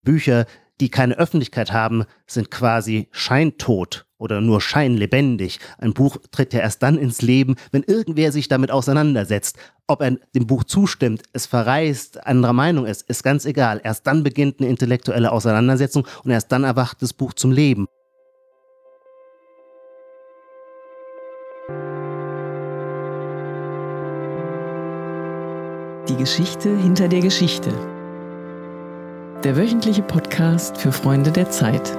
Bücher, die keine Öffentlichkeit haben, sind quasi scheintot oder nur scheinlebendig. Ein Buch tritt ja erst dann ins Leben, wenn irgendwer sich damit auseinandersetzt. Ob er dem Buch zustimmt, es verreist, anderer Meinung ist ganz egal. Erst dann beginnt eine intellektuelle Auseinandersetzung und erst dann erwacht das Buch zum Leben. Die Geschichte hinter der Geschichte. Der wöchentliche Podcast für Freunde der Zeit.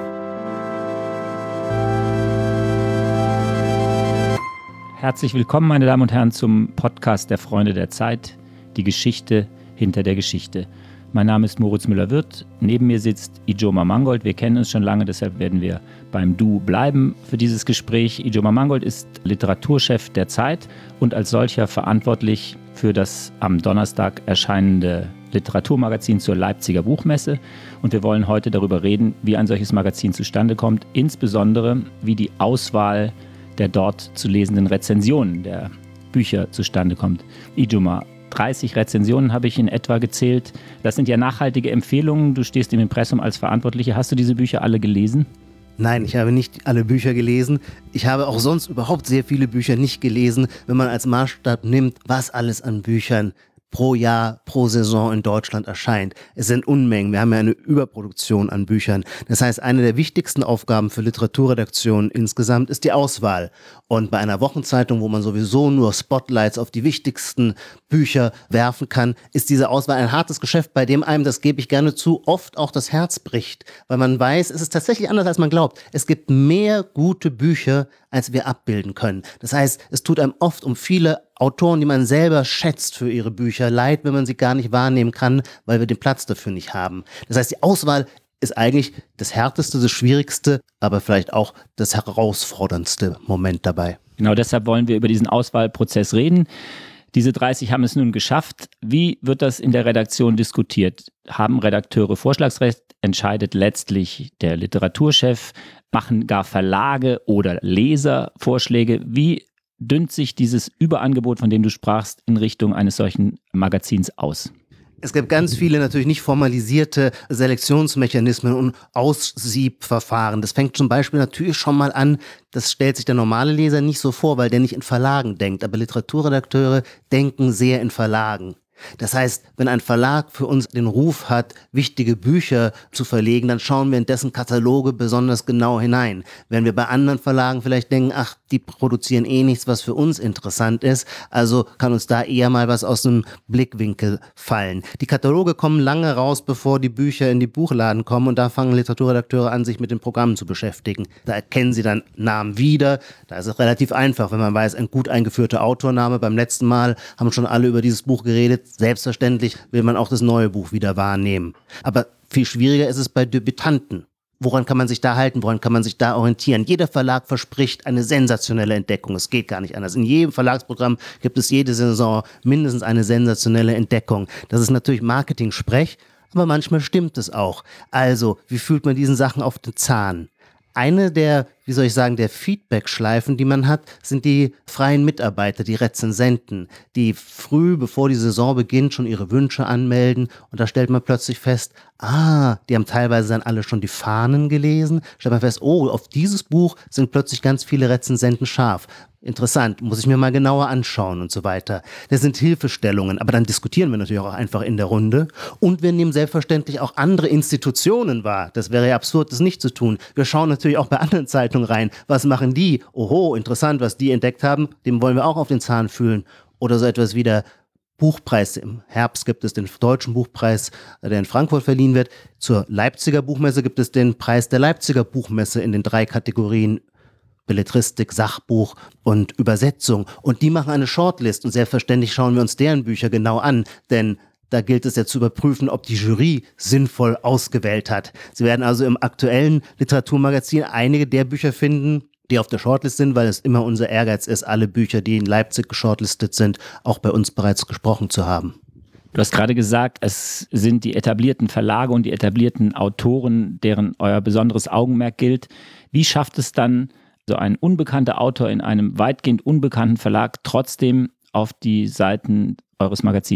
Herzlich willkommen, meine Damen und Herren, zum Podcast der Freunde der Zeit, die Geschichte hinter der Geschichte. Mein Name ist Moritz Müller-Wirth, neben mir sitzt Ijoma Mangold. Wir kennen uns schon lange, deshalb werden wir beim Du bleiben für dieses Gespräch. Ijoma Mangold ist Literaturchef der Zeit und als solcher verantwortlich für das am Donnerstag erscheinende Literaturmagazin zur Leipziger Buchmesse. Und wir wollen heute darüber reden, wie ein solches Magazin zustande kommt, insbesondere wie die Auswahl der dort zu lesenden Rezensionen der Bücher zustande kommt. Ijoma, 30 Rezensionen habe ich in etwa gezählt. Das sind ja nachhaltige Empfehlungen. Du stehst im Impressum als Verantwortlicher. Hast du diese Bücher alle gelesen? Nein, ich habe nicht alle Bücher gelesen. Ich habe auch sonst überhaupt sehr viele Bücher nicht gelesen, wenn man als Maßstab nimmt, was alles an Büchern pro Jahr, pro Saison in Deutschland erscheint. Es sind Unmengen. Wir haben ja eine Überproduktion an Büchern. Das heißt, eine der wichtigsten Aufgaben für Literaturredaktionen insgesamt ist die Auswahl. Und bei einer Wochenzeitung, wo man sowieso nur Spotlights auf die wichtigsten Bücher werfen kann, ist diese Auswahl ein hartes Geschäft, bei dem einem, das gebe ich gerne zu, oft auch das Herz bricht. Weil man weiß, es ist tatsächlich anders, als man glaubt. Es gibt mehr gute Bücher, als wir abbilden können. Das heißt, es tut einem oft um viele Autoren, die man selber schätzt für ihre Bücher, leid, wenn man sie gar nicht wahrnehmen kann, weil wir den Platz dafür nicht haben. Das heißt, die Auswahl ist eigentlich das härteste, das schwierigste, aber vielleicht auch das herausforderndste Moment dabei. Genau deshalb wollen wir über diesen Auswahlprozess reden. Diese 30 haben es nun geschafft. Wie wird das in der Redaktion diskutiert? Haben Redakteure Vorschlagsrecht? Entscheidet letztlich der Literaturchef? Machen gar Verlage oder Leser Vorschläge? Wie dünnt sich dieses Überangebot, von dem du sprachst, in Richtung eines solchen Magazins aus? Es gibt ganz viele natürlich nicht formalisierte Selektionsmechanismen und Aussiebverfahren. Das fängt zum Beispiel natürlich schon mal an, das stellt sich der normale Leser nicht so vor, weil der nicht in Verlagen denkt. Aber Literaturredakteure denken sehr in Verlagen. Das heißt, wenn ein Verlag für uns den Ruf hat, wichtige Bücher zu verlegen, dann schauen wir in dessen Kataloge besonders genau hinein. Wenn wir bei anderen Verlagen vielleicht denken, ach, die produzieren eh nichts, was für uns interessant ist, also kann uns da eher mal was aus dem Blickwinkel fallen. Die Kataloge kommen lange raus, bevor die Bücher in die Buchladen kommen und da fangen Literaturredakteure an, sich mit den Programmen zu beschäftigen. Da erkennen sie dann Namen wieder. Da ist es relativ einfach, wenn man weiß, ein gut eingeführter Autorname. Beim letzten Mal haben schon alle über dieses Buch geredet. Selbstverständlich will man auch das neue Buch wieder wahrnehmen. Aber viel schwieriger ist es bei Debütanten. Woran kann man sich da halten? Woran kann man sich da orientieren? Jeder Verlag verspricht eine sensationelle Entdeckung. Es geht gar nicht anders. In jedem Verlagsprogramm gibt es jede Saison mindestens eine sensationelle Entdeckung. Das ist natürlich Marketing-Sprech, aber manchmal stimmt es auch. Also, wie fühlt man diesen Sachen auf den Zahn? Eine der, der Feedback-Schleifen, die man hat, sind die freien Mitarbeiter, die Rezensenten, die früh, bevor die Saison beginnt, schon ihre Wünsche anmelden und da stellt man plötzlich fest, die haben teilweise dann alle schon die Fahnen gelesen, stellt man fest, auf dieses Buch sind plötzlich ganz viele Rezensenten scharf. Interessant, muss ich mir mal genauer anschauen und so weiter. Das sind Hilfestellungen, aber dann diskutieren wir natürlich auch einfach in der Runde und wir nehmen selbstverständlich auch andere Institutionen wahr. Das wäre ja absurd, das nicht zu tun. Wir schauen natürlich auch bei anderen Zeitungen rein. Was machen die? Oho, interessant, was die entdeckt haben. Dem wollen wir auch auf den Zahn fühlen. Oder so etwas wie der Buchpreis. Im Herbst gibt es den Deutschen Buchpreis, der in Frankfurt verliehen wird. Zur Leipziger Buchmesse gibt es den Preis der Leipziger Buchmesse in den 3 Kategorien Belletristik, Sachbuch und Übersetzung. Und die machen eine Shortlist und selbstverständlich schauen wir uns deren Bücher genau an, denn da gilt es ja zu überprüfen, ob die Jury sinnvoll ausgewählt hat. Sie werden also im aktuellen Literaturmagazin einige der Bücher finden, die auf der Shortlist sind, weil es immer unser Ehrgeiz ist, alle Bücher, die in Leipzig geshortlistet sind, auch bei uns bereits gesprochen zu haben. Du hast gerade gesagt, es sind die etablierten Verlage und die etablierten Autoren, deren euer besonderes Augenmerk gilt. Wie schafft es dann so ein unbekannter Autor in einem weitgehend unbekannten Verlag trotzdem auf die Seiten eures Magazins?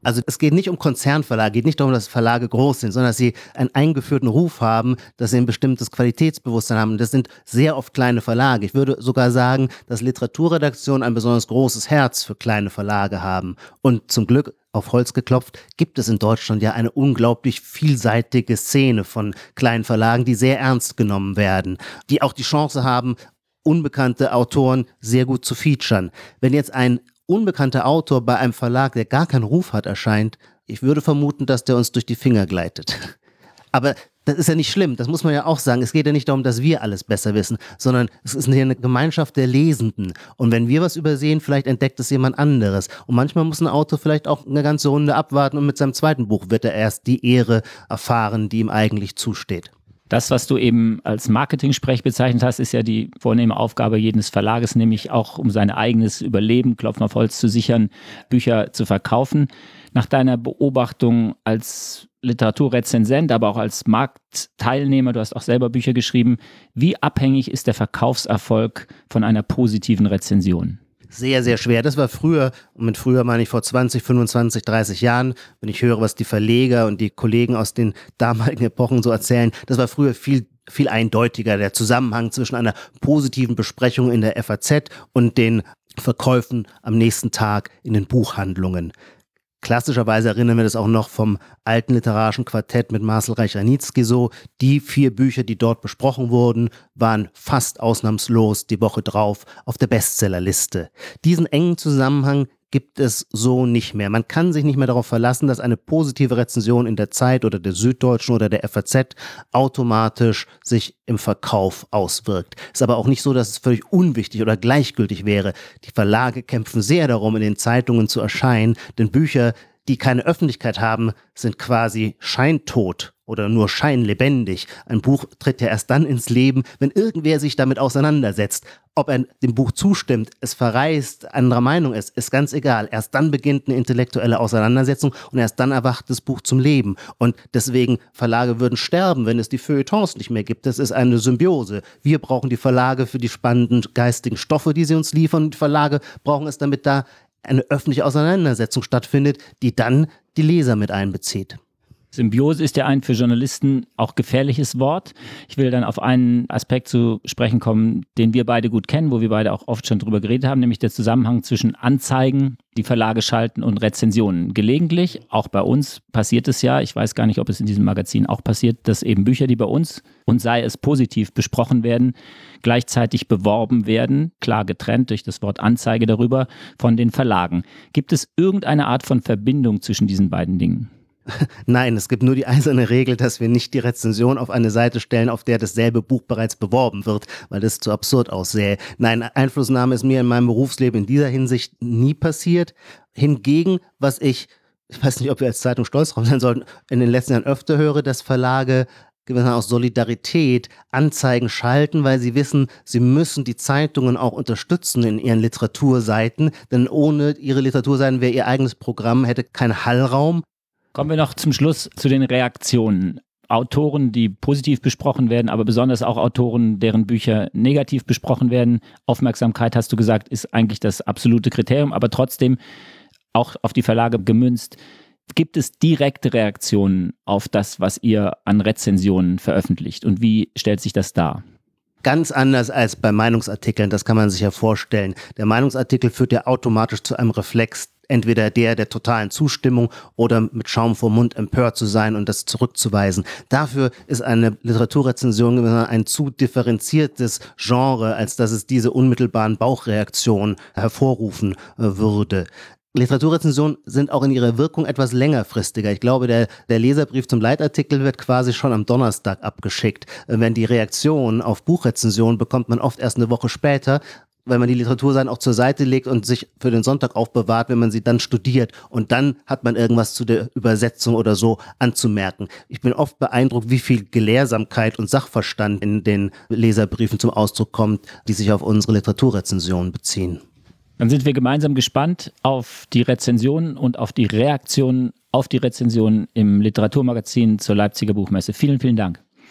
Also es geht nicht um Konzernverlage, geht nicht darum, dass Verlage groß sind, sondern dass sie einen eingeführten Ruf haben, dass sie ein bestimmtes Qualitätsbewusstsein haben. Das sind sehr oft kleine Verlage. Ich würde sogar sagen, dass Literaturredaktionen ein besonders großes Herz für kleine Verlage haben. Und zum Glück, auf Holz geklopft, gibt es in Deutschland ja eine unglaublich vielseitige Szene von kleinen Verlagen, die sehr ernst genommen werden, die auch die Chance haben, unbekannte Autoren sehr gut zu featuren. Wenn jetzt ein unbekannter Autor bei einem Verlag, der gar keinen Ruf hat, erscheint, ich würde vermuten, dass der uns durch die Finger gleitet. Aber das ist ja nicht schlimm, das muss man ja auch sagen. Es geht ja nicht darum, dass wir alles besser wissen, sondern es ist eine Gemeinschaft der Lesenden. Und wenn wir was übersehen, vielleicht entdeckt es jemand anderes. Und manchmal muss ein Autor vielleicht auch eine ganze Runde abwarten und mit seinem zweiten Buch wird er erst die Ehre erfahren, die ihm eigentlich zusteht. Das, was du eben als Marketing-Sprech bezeichnet hast, ist ja die vornehme Aufgabe jedes Verlages, nämlich auch um sein eigenes Überleben, Klopfen auf Holz, zu sichern, Bücher zu verkaufen. Nach deiner Beobachtung als Literaturrezensent, aber auch als Marktteilnehmer, du hast auch selber Bücher geschrieben, wie abhängig ist der Verkaufserfolg von einer positiven Rezension? Sehr, sehr schwer. Das war früher, und mit früher meine ich vor 20, 25, 30 Jahren, wenn ich höre, was die Verleger und die Kollegen aus den damaligen Epochen so erzählen, das war früher viel eindeutiger, der Zusammenhang zwischen einer positiven Besprechung in der FAZ und den Verkäufen am nächsten Tag in den Buchhandlungen. Klassischerweise erinnern wir das auch noch vom alten literarischen Quartett mit Marcel Reich-Ranitzky so. Die 4 Bücher, die dort besprochen wurden, waren fast ausnahmslos die Woche drauf auf der Bestsellerliste. Diesen engen Zusammenhang gibt es so nicht mehr. Man kann sich nicht mehr darauf verlassen, dass eine positive Rezension in der Zeit oder der Süddeutschen oder der FAZ automatisch sich im Verkauf auswirkt. Ist aber auch nicht so, dass es völlig unwichtig oder gleichgültig wäre. Die Verlage kämpfen sehr darum, in den Zeitungen zu erscheinen, denn Bücher, die keine Öffentlichkeit haben, sind quasi scheintot oder nur scheinlebendig. Ein Buch tritt ja erst dann ins Leben, wenn irgendwer sich damit auseinandersetzt. Ob er dem Buch zustimmt, es verreist, anderer Meinung ist ganz egal. Erst dann beginnt eine intellektuelle Auseinandersetzung und erst dann erwacht das Buch zum Leben. Und deswegen, Verlage würden sterben, wenn es die Feuilletons nicht mehr gibt. Das ist eine Symbiose. Wir brauchen die Verlage für die spannenden geistigen Stoffe, die sie uns liefern. Und die Verlage brauchen es, damit da eine öffentliche Auseinandersetzung stattfindet, die dann die Leser mit einbezieht. Symbiose ist ja ein für Journalisten auch gefährliches Wort. Ich will dann auf einen Aspekt zu sprechen kommen, den wir beide gut kennen, wo wir beide auch oft schon drüber geredet haben, nämlich der Zusammenhang zwischen Anzeigen, die Verlage schalten, und Rezensionen. Gelegentlich, auch bei uns passiert es ja, ich weiß gar nicht, ob es in diesem Magazin auch passiert, dass eben Bücher, die bei uns, und sei es positiv besprochen werden, gleichzeitig beworben werden, klar getrennt durch das Wort Anzeige darüber, von den Verlagen. Gibt es irgendeine Art von Verbindung zwischen diesen beiden Dingen? Nein, es gibt nur die eiserne Regel, dass wir nicht die Rezension auf eine Seite stellen, auf der dasselbe Buch bereits beworben wird, weil das zu absurd aussähe. Nein, Einflussnahme ist mir in meinem Berufsleben in dieser Hinsicht nie passiert. Hingegen, was ich weiß nicht, ob wir als Zeitung stolz drauf sein sollten, in den letzten Jahren öfter höre, dass Verlage aus Solidarität Anzeigen schalten, weil sie wissen, sie müssen die Zeitungen auch unterstützen in ihren Literaturseiten, denn ohne ihre Literaturseiten wäre ihr eigenes Programm, hätte keinen Hallraum. Kommen wir noch zum Schluss zu den Reaktionen. Autoren, die positiv besprochen werden, aber besonders auch Autoren, deren Bücher negativ besprochen werden. Aufmerksamkeit, hast du gesagt, ist eigentlich das absolute Kriterium, aber trotzdem auch auf die Verlage gemünzt. Gibt es direkte Reaktionen auf das, was ihr an Rezensionen veröffentlicht? Und wie stellt sich das dar? Ganz anders als bei Meinungsartikeln, das kann man sich ja vorstellen. Der Meinungsartikel führt ja automatisch zu einem Reflex, entweder der totalen Zustimmung oder mit Schaum vor Mund empört zu sein und das zurückzuweisen. Dafür ist eine Literaturrezension ein zu differenziertes Genre, als dass es diese unmittelbaren Bauchreaktionen hervorrufen würde. Literaturrezensionen sind auch in ihrer Wirkung etwas längerfristiger. Ich glaube, der Leserbrief zum Leitartikel wird quasi schon am Donnerstag abgeschickt. Wenn die Reaktion auf Buchrezensionen bekommt man oft erst eine Woche später, weil man die Literaturseiten auch zur Seite legt und sich für den Sonntag aufbewahrt, wenn man sie dann studiert. Und dann hat man irgendwas zu der Übersetzung oder so anzumerken. Ich bin oft beeindruckt, wie viel Gelehrsamkeit und Sachverstand in den Leserbriefen zum Ausdruck kommt, die sich auf unsere Literaturrezensionen beziehen. Dann sind wir gemeinsam gespannt auf die Rezensionen und auf die Reaktionen auf die Rezensionen im Literaturmagazin zur Leipziger Buchmesse. Vielen, vielen Dank.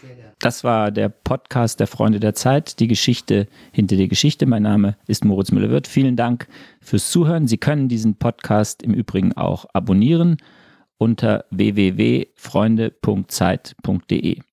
Das war der Podcast der Freunde der Zeit, die Geschichte hinter der Geschichte. Mein Name ist Moritz Müller-Wirth. Vielen Dank fürs Zuhören. Sie können diesen Podcast im Übrigen auch abonnieren unter www.freunde.zeit.de.